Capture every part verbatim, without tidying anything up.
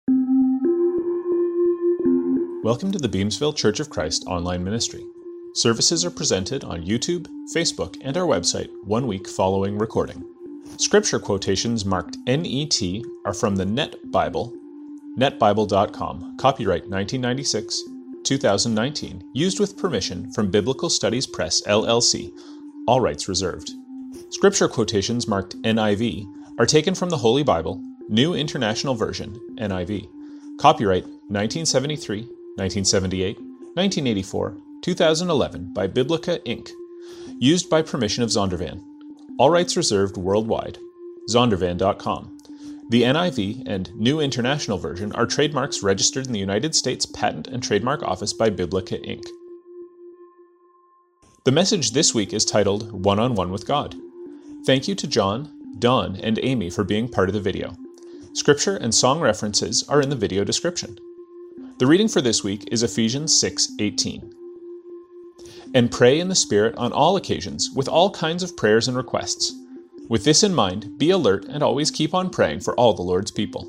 Welcome to the Beamsville Church of Christ online ministry. Services are presented on YouTube, Facebook, and our website one week following recording. Scripture quotations marked N E T are from the Net Bible, net bible dot com, copyright nineteen ninety-six, two thousand nineteen, used with permission from Biblical Studies Press, L L C, all rights reserved. Scripture quotations marked N I V are taken from the Holy Bible, New International Version, N I V, copyright nineteen seventy-three, nineteen seventy-eight, nineteen eighty-four, two thousand eleven by Biblica Incorporated, used by permission of Zondervan. All rights reserved worldwide. Zondervan dot com. The N I V and New International Version are trademarks registered in the United States Patent and Trademark Office by Biblica Incorporated. The message this week is titled One-on-One with God. Thank you to John, Don, and Amy for being part of the video. Scripture and song references are in the video description. The reading for this week is Ephesians six eighteen. And pray in the Spirit on all occasions, with all kinds of prayers and requests. With this in mind, be alert and always keep on praying for all the Lord's people.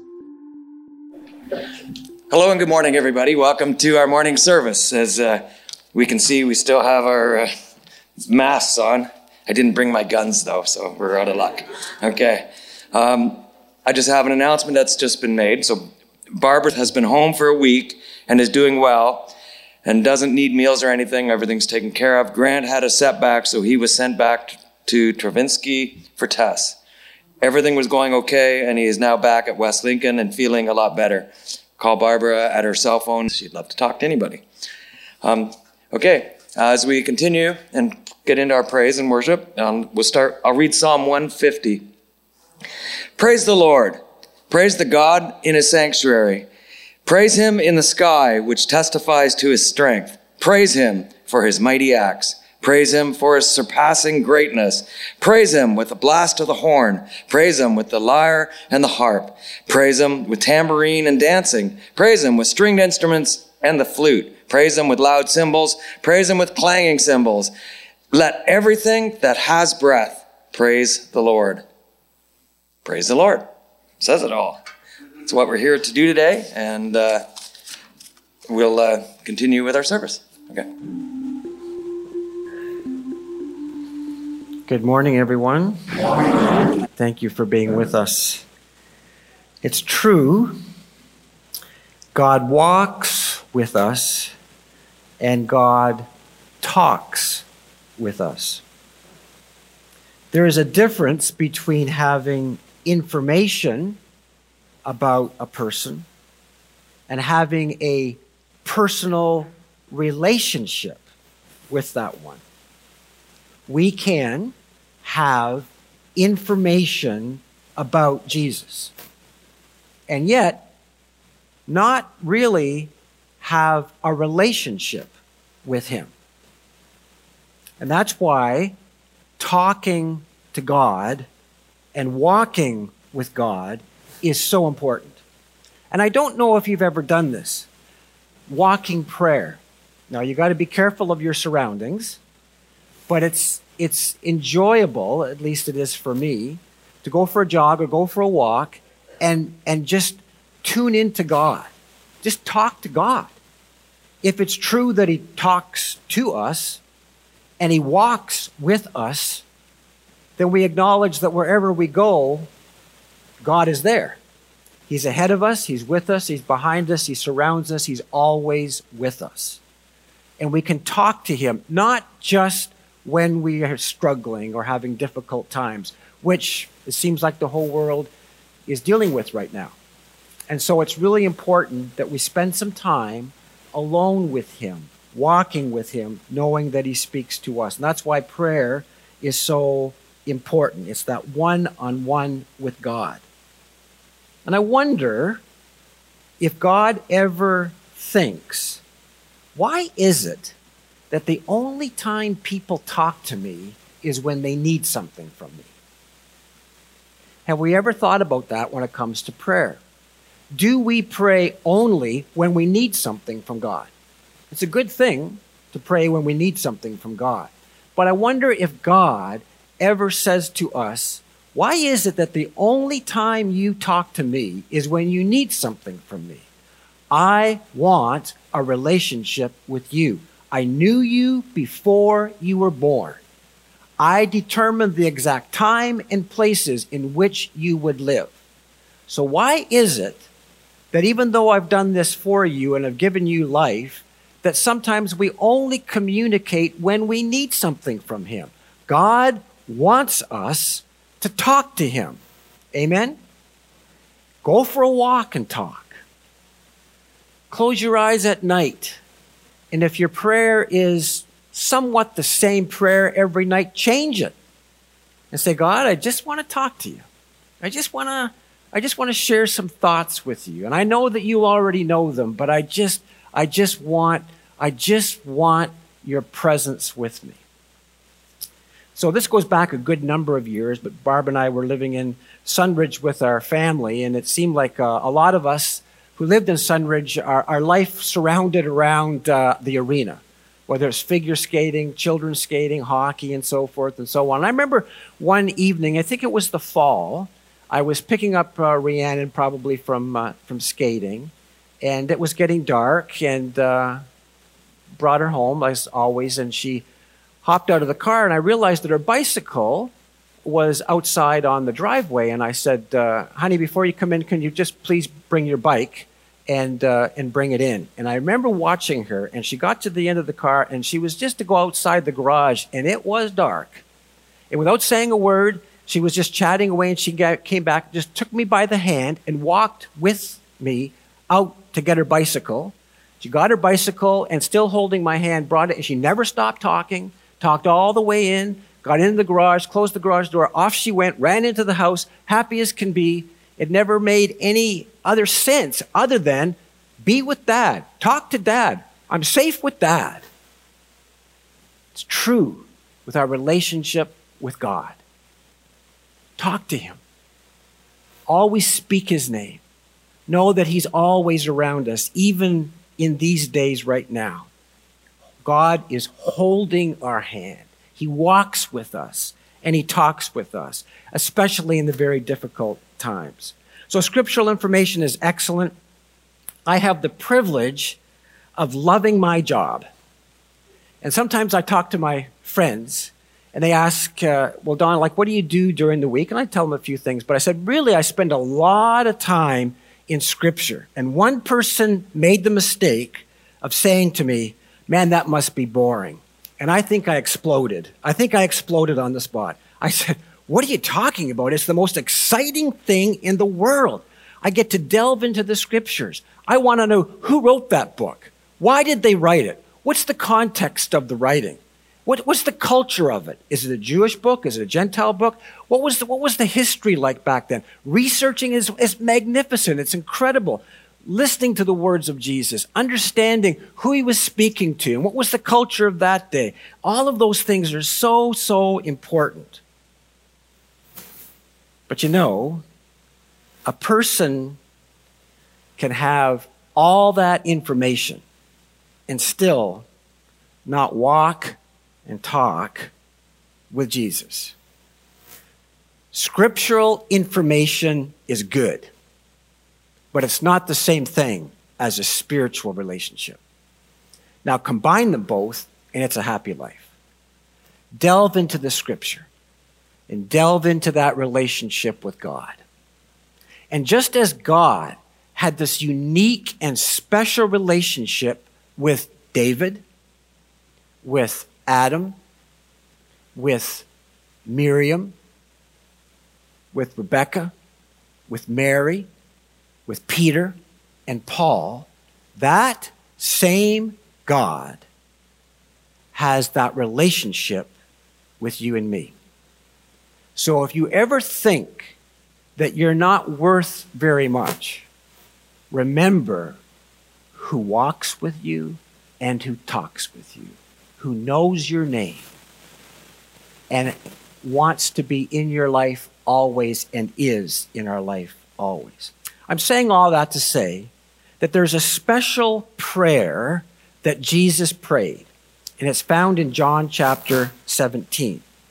Hello and good morning, everybody. Welcome to our morning service. As uh, we can see, we still have our uh, masks on. I didn't bring my guns, though, so we're out of luck. Okay. Um, I just have an announcement that's just been made. So Barbara has been home for a week and is doing well and doesn't need meals or anything. Everything's taken care of. Grant had a setback, so he was sent back to Travinsky for tests. Everything was going okay, and he is now back at West Lincoln and feeling a lot better. Call Barbara at her cell phone. She'd love to talk to anybody. Um, okay, uh, as we continue and get into our praise and worship, um, we'll start. I'll read Psalm one fifty. Praise the Lord. Praise the God in his sanctuary. Praise him in the sky, which testifies to his strength. Praise him for his mighty acts. Praise him for his surpassing greatness. Praise him with the blast of the horn. Praise him with the lyre and the harp. Praise him with tambourine and dancing. Praise him with stringed instruments and the flute. Praise him with loud cymbals. Praise him with clanging cymbals. Let everything that has breath praise the Lord. Praise the Lord. Says it all. That's what we're here to do today, and uh, we'll uh, continue with our service. Okay. Good morning, everyone. Thank you for being with us. It's true, God walks with us, and God talks with us. There is a difference between having information about a person and having a personal relationship with that one. We can have information about Jesus and yet not really have a relationship with him. And that's why talking to God and walking with God is so important. And I don't know if you've ever done this. Walking prayer. Now, you got to be careful of your surroundings, but it's it's enjoyable, at least it is for me, to go for a jog or go for a walk and and just tune into God. Just talk to God. If it's true that he talks to us and he walks with us, then we acknowledge that wherever we go, God is there. He's ahead of us. He's with us. He's behind us. He surrounds us. He's always with us. And we can talk to him, not just when we are struggling or having difficult times, which it seems like the whole world is dealing with right now. And so it's really important that we spend some time alone with him, walking with him, knowing that he speaks to us. And that's why prayer is so important. It's that one-on-one with God. And I wonder if God ever thinks, why is it that the only time people talk to me is when they need something from me? Have we ever thought about that when it comes to prayer? Do we pray only when we need something from God? It's a good thing to pray when we need something from God. But I wonder if God ever says to us, Why is it that the only time you talk to me is when you need something from me? I want a relationship with you. I knew you before you were born. I determined the exact time and places in which you would live. So why is it that even though I've done this for you and have given you life, that sometimes we only communicate when we need something from him? God wants us to talk to him. Amen? Go for a walk and talk. Close your eyes at night. And if your prayer is somewhat the same prayer every night, change it. And say, God, I just want to talk to you. I just want to I just want to share some thoughts with you. And I know that you already know them, but I just I just want I just want your presence with me. So this goes back a good number of years, but Barb and I were living in Sunridge with our family, and it seemed like uh, a lot of us who lived in Sunridge, our, our life surrounded around uh, the arena, whether it's figure skating, children's skating, hockey, and so forth and so on. And I remember one evening, I think it was the fall, I was picking up uh, Rhiannon probably from uh, from skating, and it was getting dark, and uh, brought her home, as always, and she hopped out of the car, and I realized that her bicycle was outside on the driveway, and I said, uh, honey, before you come in, can you just please bring your bike and uh, and bring it in? And I remember watching her, and she got to the end of the car, and she was just to go outside the garage, and it was dark. And without saying a word, she was just chatting away, and she got, came back, just took me by the hand and walked with me out to get her bicycle. She got her bicycle, and still holding my hand, brought it, and she never stopped talking, talked all the way in, got into the garage, closed the garage door, off she went, ran into the house, happy as can be. It never made any other sense other than be with Dad, talk to Dad. I'm safe with Dad. It's true with our relationship with God. Talk to him. Always speak his name. Know that he's always around us, even in these days right now. God is holding our hand. He walks with us and he talks with us, especially in the very difficult times. So scriptural information is excellent. I have the privilege of loving my job. And sometimes I talk to my friends and they ask, uh, well, Don, like, what do you do during the week? And I tell them a few things, but I said, really, I spend a lot of time in scripture. And one person made the mistake of saying to me, man, that must be boring. And I think I exploded. I think I exploded on the spot. I said, what are you talking about? It's the most exciting thing in the world. I get to delve into the scriptures. I want to know who wrote that book. Why did they write it? What's the context of the writing? What, what's the culture of it? Is it a Jewish book? Is it a Gentile book? What was the, what was the history like back then? Researching is, is magnificent. It's incredible. Listening to the words of Jesus, understanding who he was speaking to, and what was the culture of that day. All of those things are so, so important. But you know, a person can have all that information and still not walk and talk with Jesus. Scriptural information is good, but it's not the same thing as a spiritual relationship. Now combine them both and it's a happy life. Delve into the scripture and delve into that relationship with God. And just as God had this unique and special relationship with David, with Adam, with Miriam, with Rebecca, with Mary, with Peter and Paul, that same God has that relationship with you and me. So if you ever think that you're not worth very much, remember who walks with you and who talks with you, who knows your name and wants to be in your life always and is in our life always. I'm saying all that to say that there's a special prayer that Jesus prayed, and it's found in John chapter seventeen.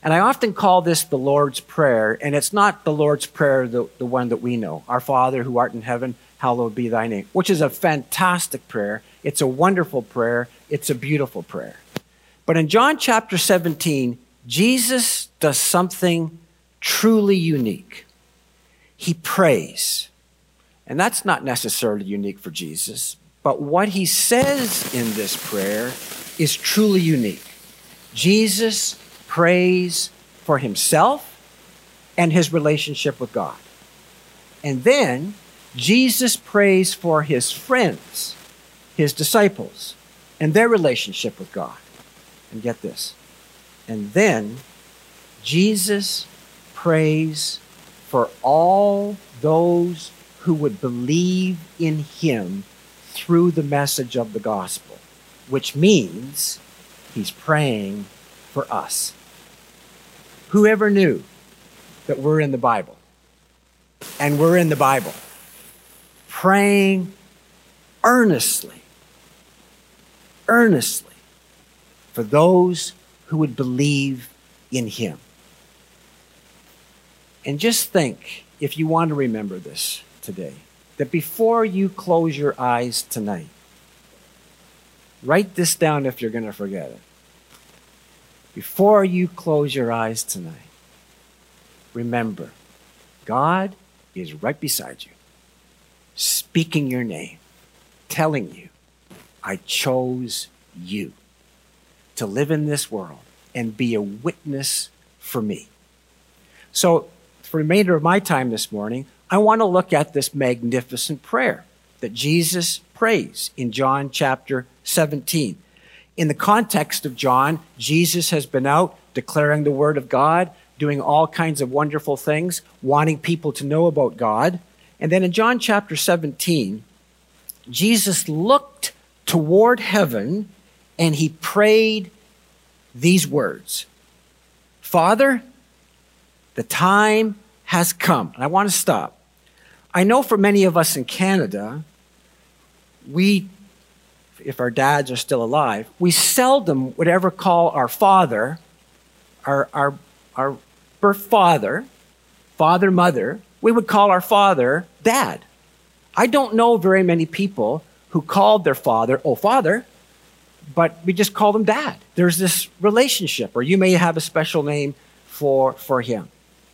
And I often call this the Lord's Prayer, and it's not the Lord's Prayer, the, the one that we know. Our Father who art in heaven, hallowed be thy name, which is a fantastic prayer. It's a wonderful prayer. It's a beautiful prayer. But in John chapter seventeen, Jesus does something truly unique. He prays. And that's not necessarily unique for Jesus, but what he says in this prayer is truly unique. Jesus prays for himself and his relationship with God. And then Jesus prays for his friends, his disciples, and their relationship with God. And get this. And then Jesus prays for all those who would believe in him through the message of the gospel, which means he's praying for us. Whoever knew that we're in the Bible, and we're in the Bible, praying earnestly, earnestly for those who would believe in him. And just think, if you want to remember this today, that before you close your eyes tonight, write this down if you're going to forget it. Before you close your eyes tonight, remember, God is right beside you, speaking your name, telling you, I chose you to live in this world and be a witness for me. So, for the remainder of my time this morning, I want to look at this magnificent prayer that Jesus prays in John chapter seventeen. In the context of John, Jesus has been out declaring the word of God, doing all kinds of wonderful things, wanting people to know about God. And then in John chapter seventeen, Jesus looked toward heaven and he prayed these words. Father, the time has come. And I want to stop. I know for many of us in Canada, we, if our dads are still alive, we seldom would ever call our father, our, our, our birth father, father, mother, we would call our father dad. I don't know very many people who called their father, oh, father, but we just call them dad. There's this relationship, or you may have a special name for, for him.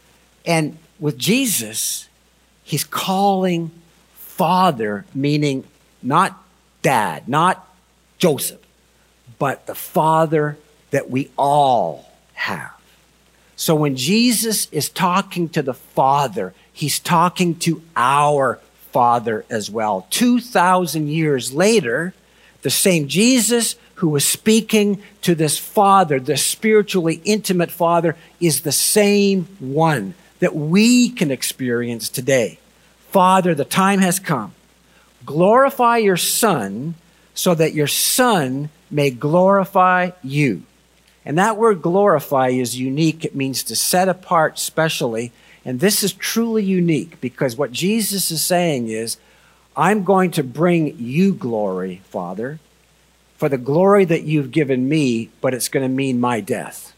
And with Jesus, he's calling father, meaning not dad, not Joseph, but the father that we all have. So when Jesus is talking to the Father, he's talking to our Father as well. two thousand years later, the same Jesus who was speaking to this Father, the spiritually intimate Father, is the same one that we can experience today. Father, the time has come. Glorify your Son so that your Son may glorify you. And that word glorify is unique. It means to set apart specially. And this is truly unique because what Jesus is saying is, I'm going to bring you glory, Father, for the glory that you've given me, but it's going to mean my death.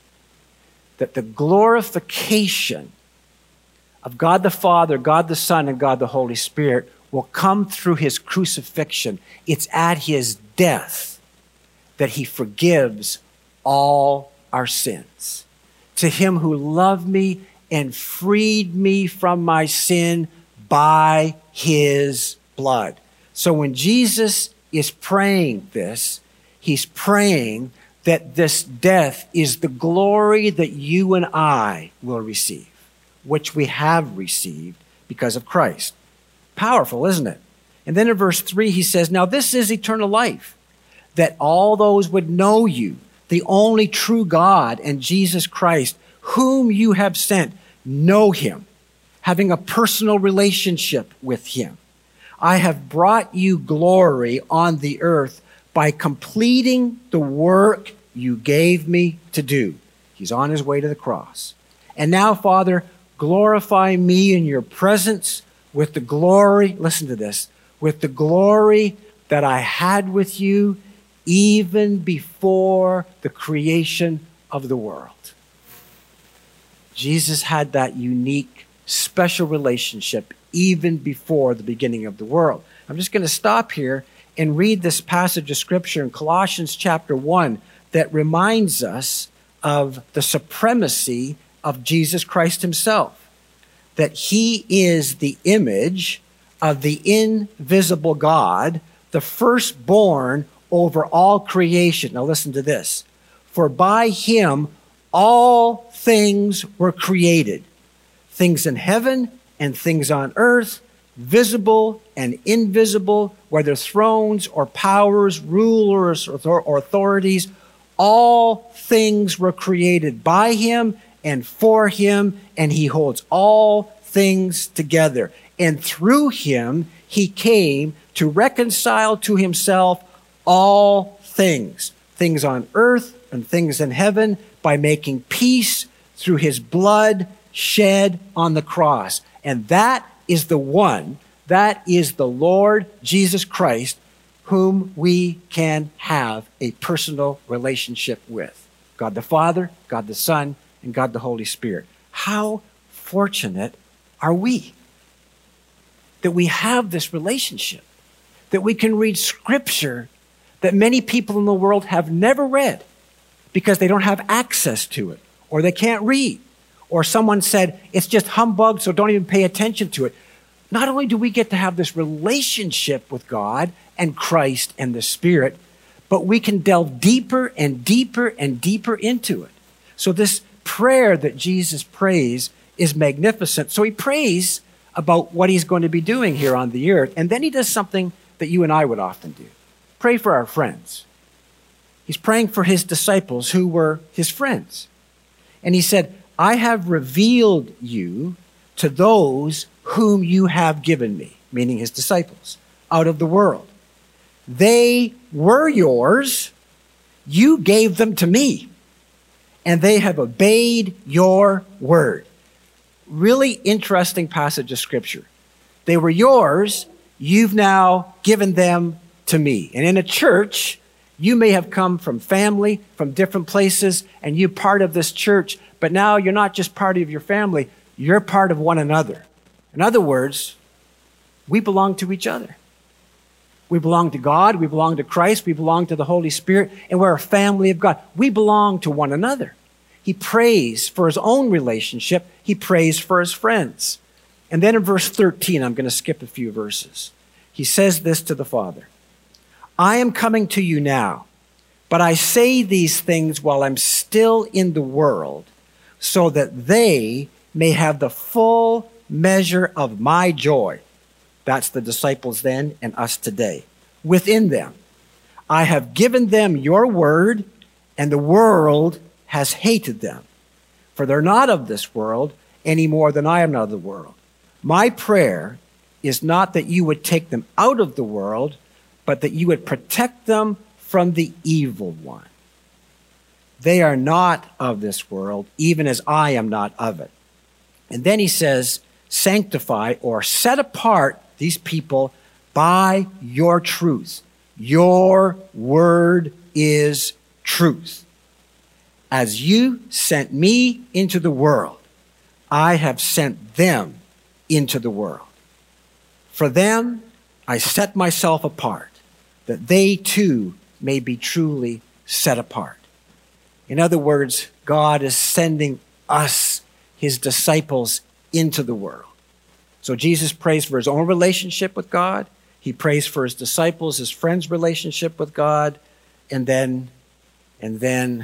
That the glorification of God the Father, God the Son, and God the Holy Spirit will come through his crucifixion. It's at his death that he forgives all our sins. To him who loved me and freed me from my sin by his blood. So when Jesus is praying this, he's praying that this death is the glory that you and I will receive, which we have received because of Christ. Powerful, isn't it? And then in verse three, he says, now this is eternal life, that all those would know you, the only true God, and Jesus Christ, whom you have sent, know him, having a personal relationship with him. I have brought you glory on the earth by completing the work you gave me to do. He's on his way to the cross. And now, Father, glorify me in your presence with the glory, listen to this, with the glory that I had with you even before the creation of the world. Jesus had that unique, special relationship even before the beginning of the world. I'm just going to stop here and read this passage of Scripture in Colossians chapter one that reminds us of the supremacy of Jesus Christ himself, that he is the image of the invisible God, the firstborn over all creation. Now listen to this. For by him all things were created, things in heaven and things on earth, visible and invisible, whether thrones or powers, rulers or authorities, all things were created by him and for him, and he holds all things together. And through him, he came to reconcile to himself all things, things on earth and things in heaven, by making peace through his blood shed on the cross. And that is the one, that is the Lord Jesus Christ, whom we can have a personal relationship with. God the Father, God the Son, and God the Holy Spirit. How fortunate are we that we have this relationship, that we can read Scripture that many people in the world have never read because they don't have access to it, or they can't read, or someone said, it's just humbug, so don't even pay attention to it. Not only do we get to have this relationship with God and Christ and the Spirit, but we can delve deeper and deeper and deeper into it. So this prayer that Jesus prays is magnificent. So he prays about what he's going to be doing here on the earth, and then he does something that you and I would often do. Pray for our friends. He's praying for his disciples who were his friends. And he said, I have revealed you to those whom you have given me, meaning his disciples, out of the world. They were yours. You gave them to me, and they have obeyed your word. Really interesting passage of Scripture. They were yours. You've now given them to me. And in a church, you may have come from family, from different places, and you're part of this church, but now you're not just part of your family, you're part of one another. In other words, we belong to each other. We belong to God, we belong to Christ, we belong to the Holy Spirit, and we're a family of God. We belong to one another. He prays for his own relationship. He prays for his friends. And then in verse thirteen, I'm going to skip a few verses. He says this to the Father. I am coming to you now, but I say these things while I'm still in the world, so that they may have the full measure of my joy. That's the disciples then and us today. Within them, I have given them your word, and the world has hated them. For they're not of this world any more than I am not of the world. My prayer is not that you would take them out of the world, but that you would protect them from the evil one. They are not of this world, even as I am not of it. And then he says, sanctify or set apart these people by your truth. Your word is truth. As you sent me into the world, I have sent them into the world. For them, I set myself apart, that they too may be truly set apart. In other words, God is sending us, his disciples, into the world. So Jesus prays for his own relationship with God. He prays for his disciples, his friends' relationship with God. And then, and then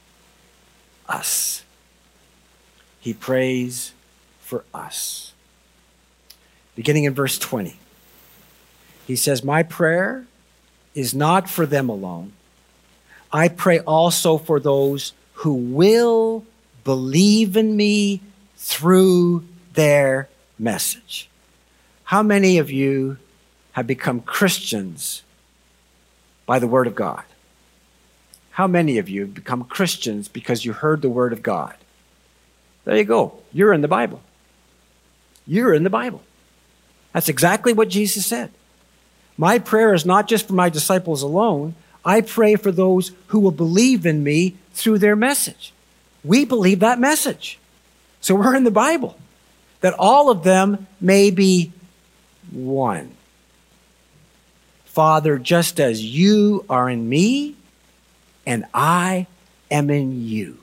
us. He prays for us. Beginning in verse twenty. He says, my prayer is not for them alone. I pray also for those who will believe in me through their message. How many of you have become Christians by the word of God? How many of you have become Christians because you heard the word of God? There you go. You're in the Bible. You're in the Bible. That's exactly what Jesus said. My prayer is not just for my disciples alone. I pray for those who will believe in me through their message. We believe that message. So we're in the Bible, that all of them may be one. Father, just as you are in me and I am in you.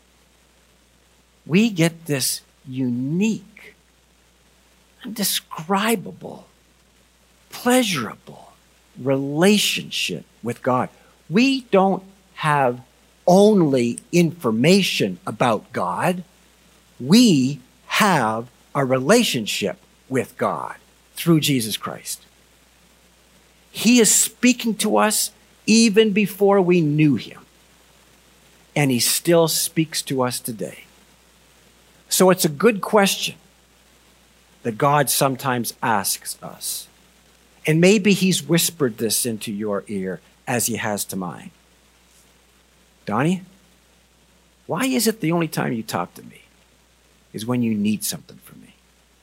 We get this unique, indescribable, pleasurable relationship with God. We don't have only information about God. We have a relationship with God through Jesus Christ. He is speaking to us even before we knew him. And he still speaks to us today. So it's a good question that God sometimes asks us. And maybe he's whispered this into your ear as he has to mine. Donnie, why is it the only time you talk to me is when you need something from me?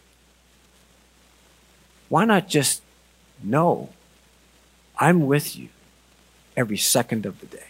Why not just know I'm with you every second of the day?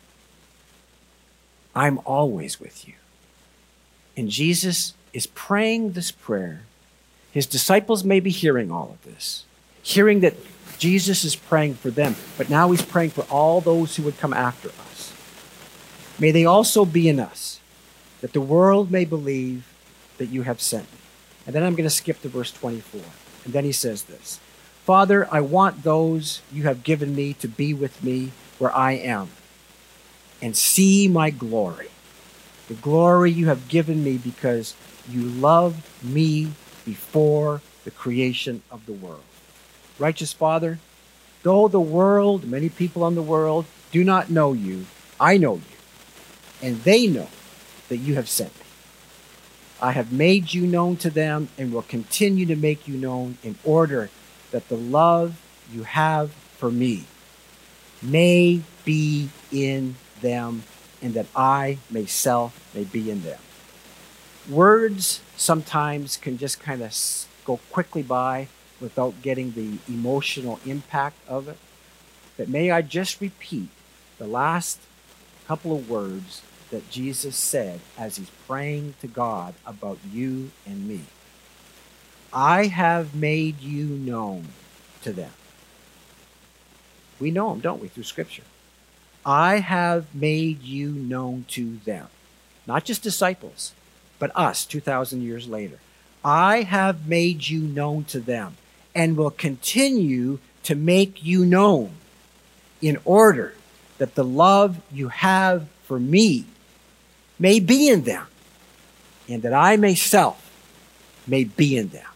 I'm always with you. And Jesus is praying this prayer. His disciples may be hearing all of this, hearing that Jesus is praying for them, but now he's praying for all those who would come after us. May they also be in us, that the world may believe that you have sent me. And then I'm going to skip to verse twenty-four. And then he says this, Father, I want those you have given me to be with me where I am and see my glory, the glory you have given me because you loved me before the creation of the world. Righteous Father, though the world, many people in the world, do not know you, I know you, and they know that you have sent me. I have made you known to them and will continue to make you known in order that the love you have for me may be in them and that I myself may be in them. Words sometimes can just kind of go quickly by without getting the emotional impact of it. But may I just repeat the last couple of words that Jesus said as he's praying to God about you and me. I have made you known to them. We know him, don't we, through Scripture? I have made you known to them. Not just disciples, but us two thousand years later. I have made you known to them and will continue to make you known in order that the love you have for me may be in them and that I myself may be in them.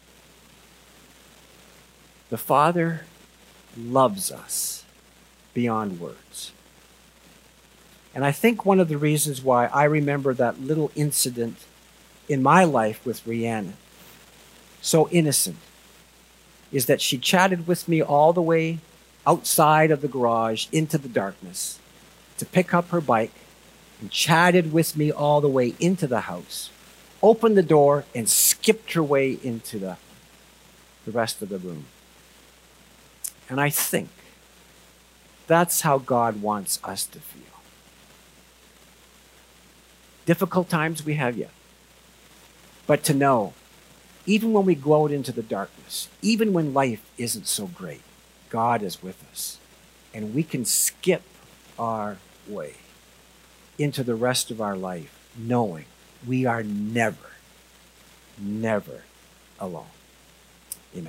The Father loves us beyond words. And I think one of the reasons why I remember that little incident in my life with Rhiannon, so innocent, is that she chatted with me all the way outside of the garage into the darkness to pick up her bike and chatted with me all the way into the house, opened the door and skipped her way into the, the rest of the room. And I think that's how God wants us to feel. Difficult times we have yet. But to know, even when we go out into the darkness, even when life isn't so great, God is with us. And we can skip our way into the rest of our life, knowing we are never, never alone. Amen.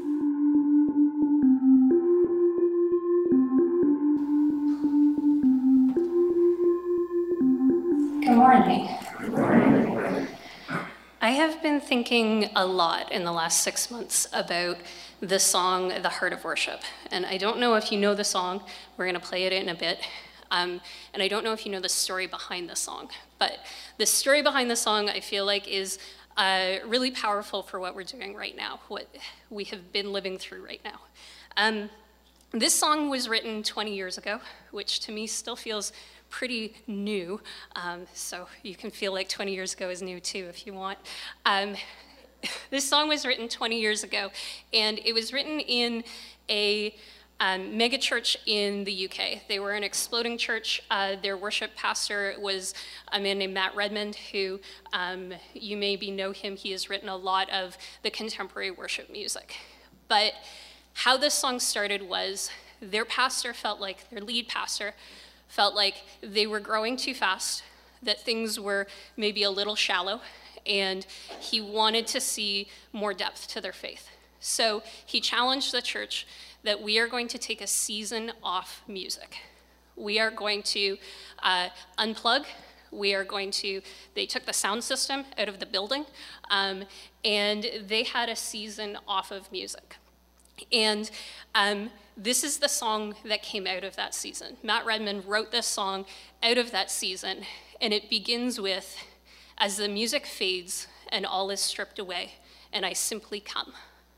Good morning. Good morning. I have been thinking a lot in the last six months about the song, The Heart of Worship. And I don't know if you know the song. We're going to play it in a bit. Um, and I don't know if you know the story behind the song. But the story behind the song, I feel like, is uh, really powerful for what we're doing right now, what we have been living through right now. Um, this song was written twenty years ago, which to me still feels pretty new, um, so you can feel like twenty years ago is new too if you want. Um, this song was written twenty years ago, and it was written in a um, mega church in the U K. They were an exploding church. Uh, their worship pastor was a man named Matt Redmond, who um, you maybe know him. He has written a lot of the contemporary worship music. But how this song started was their pastor felt like, their lead pastor felt like they were growing too fast, that things were maybe a little shallow, and he wanted to see more depth to their faith. So he challenged the church that we are going to take a season off music. We are going to uh, unplug. We are going to, they took the sound system out of the building, um, and they had a season off of music. And um, this is the song that came out of that season. Matt Redmond wrote this song out of that season, and it begins with, "As the music fades and all is stripped away, and I simply come."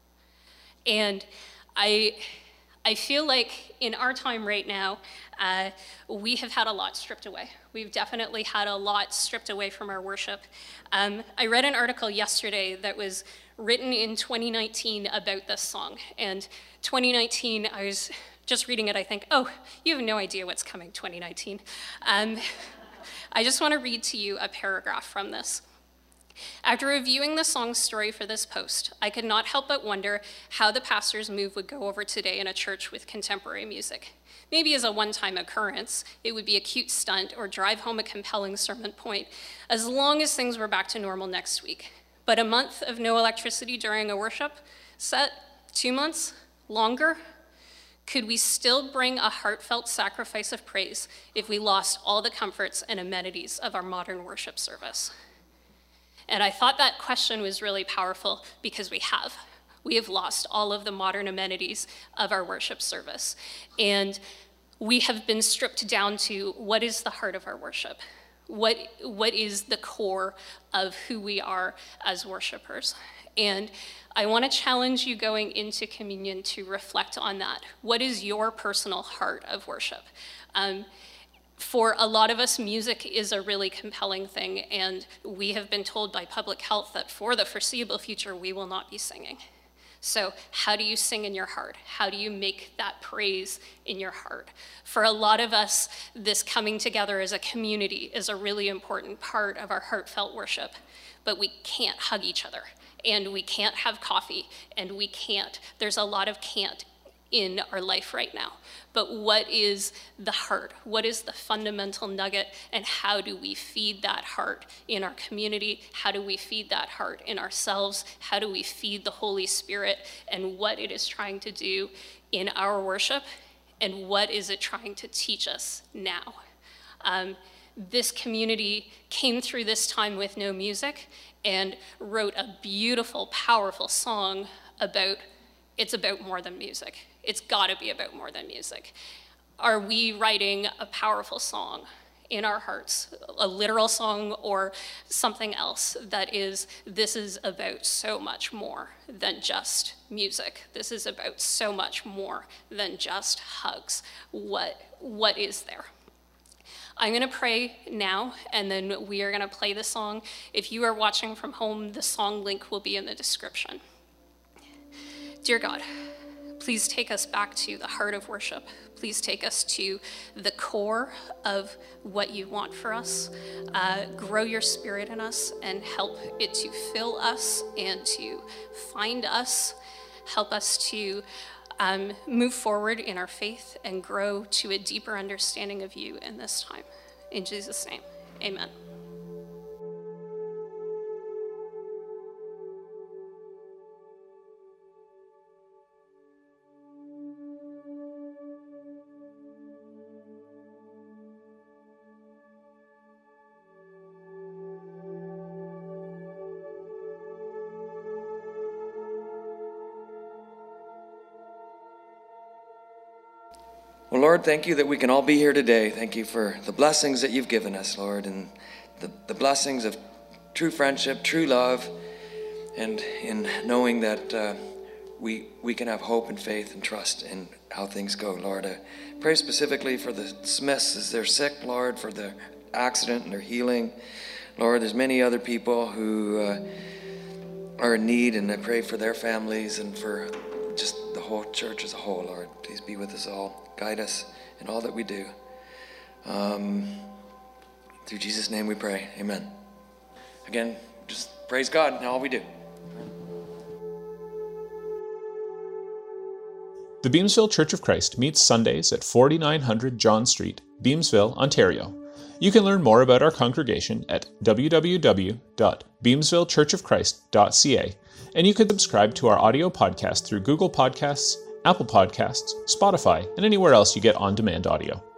And I, I feel like in our time right now, uh, we have had a lot stripped away. We've definitely had a lot stripped away from our worship. Um, I read an article yesterday that was written in twenty nineteen about this song. And twenty nineteen, I was just reading it, I think, oh, you have no idea what's coming twenty nineteen. Um, I just want to read to you a paragraph from this. "After reviewing the song's story for this post, I could not help but wonder how the pastor's move would go over today in a church with contemporary music. Maybe as a one-time occurrence, it would be a cute stunt or drive home a compelling sermon point, as long as things were back to normal next week. But a month of no electricity during a worship set, two months, longer? Could we still bring a heartfelt sacrifice of praise if we lost all the comforts and amenities of our modern worship service?" And I thought that question was really powerful because we have. We have lost all of the modern amenities of our worship service. And we have been stripped down to what is the heart of our worship? What, what is the core of who we are as worshipers? And I want to challenge you going into communion to reflect on that. What is your personal heart of worship? Um, For a lot of us, music is a really compelling thing, and we have been told by public health that for the foreseeable future, we will not be singing. So how do you sing in your heart? How do you make that praise in your heart? For a lot of us, this coming together as a community is a really important part of our heartfelt worship, but we can't hug each other, and we can't have coffee, and we can't. There's a lot of can't in our life right now. But what is the heart? What is the fundamental nugget? And how do we feed that heart in our community? How do we feed that heart in ourselves? How do we feed the Holy Spirit and what it is trying to do in our worship? And what is it trying to teach us now? Um, this community came through this time with no music and wrote a beautiful, powerful song about it's about more than music. It's got to be about more than music. Are we writing a powerful song in our hearts, a literal song or something else that is, this is about so much more than just music. This is about so much more than just hugs. What, what is there? I'm going to pray now, and then we are going to play the song. If you are watching from home, the song link will be in the description. Dear God, please take us back to the heart of worship. Please take us to the core of what you want for us. Uh, grow your spirit in us and help it to fill us and to find us. Help us to um, move forward in our faith and grow to a deeper understanding of you in this time. In Jesus' name, amen. Well, Lord, thank you that we can all be here today. Thank you for the blessings that you've given us, Lord, and the, the blessings of true friendship, true love, and in knowing that uh, we we can have hope and faith and trust in how things go, Lord. I pray specifically for the Smiths as they're sick, Lord, for their accident and their healing. Lord, there's many other people who uh, are in need, and I pray for their families and for just the whole church as a whole, Lord. Please be with us all. Guide us in all that we do. Um, through Jesus' name we pray. Amen. Again, just praise God in all we do. The Beamsville Church of Christ meets Sundays at forty-nine hundred John Street, Beamsville, Ontario. You can learn more about our congregation at w w w dot beamsville church of christ dot c a, and you can subscribe to our audio podcast through Google Podcasts, Apple Podcasts, Spotify, and anywhere else you get on-demand audio.